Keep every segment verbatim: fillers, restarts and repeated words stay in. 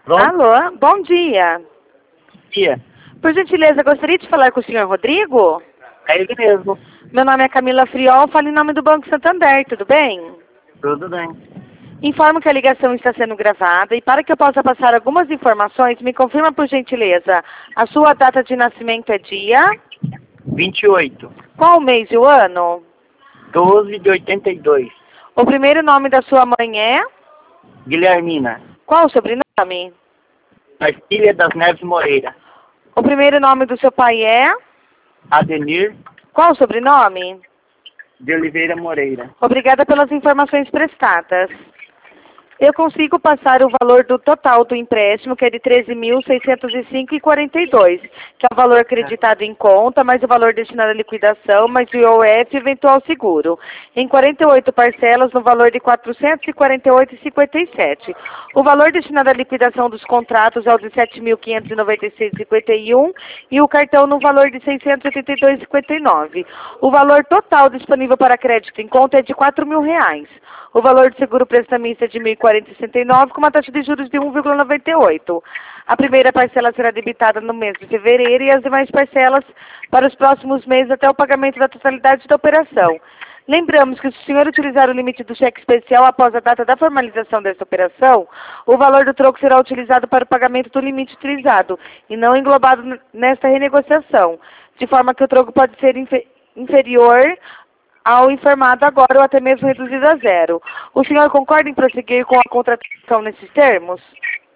Pronto? Alô, bom dia. Dia. Por gentileza, gostaria de falar com o senhor Rodrigo? É ele mesmo. Meu nome é Camila Friol, falo em nome do Banco Santander, tudo bem? Tudo bem. Informo que a ligação está sendo gravada e para que eu possa passar algumas informações, me confirma por gentileza, a sua data de nascimento é dia? vinte e oito. Qual o mês e o ano? doze de oitenta e dois. O primeiro nome da sua mãe é? Guilhermina. Qual o sobrenome? Marcília das Neves Moreira. O primeiro nome do seu pai é? Adenir Qual o sobrenome? de Oliveira Moreira. Obrigada pelas informações prestadas. Eu consigo passar o valor do total do empréstimo, que é de treze mil seiscentos e cinco reais e quarenta e dois centavos, que é o valor acreditado em conta, mais o valor destinado à liquidação, mais o I O F e eventual seguro, em quarenta e oito parcelas no valor de quatrocentos e quarenta e oito reais e cinquenta e sete centavos. O valor destinado à liquidação dos contratos é o de sete mil quinhentos e noventa e seis reais e cinquenta e um centavos e o cartão no valor de seiscentos e oitenta e dois reais e cinquenta e nove centavos. O valor total disponível para crédito em conta é de quatro mil reais. O valor de seguro prestamista é de mil e quarenta e sessenta e nove, com uma taxa de juros de um vírgula noventa e oito. A primeira parcela será debitada no mês de fevereiro e as demais parcelas para os próximos meses até o pagamento da totalidade da operação. Lembramos que se o senhor utilizar o limite do cheque especial após a data da formalização desta operação, o valor do troco será utilizado para o pagamento do limite utilizado e não englobado nesta renegociação, de forma que o troco pode ser infe- inferior ao informado agora ou até mesmo reduzido a zero. O senhor concorda em prosseguir com a contratação nesses termos?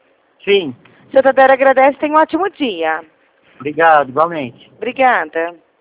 Sim. Seu Tadeu agradece, tenha um ótimo dia. Obrigado, igualmente. Obrigada.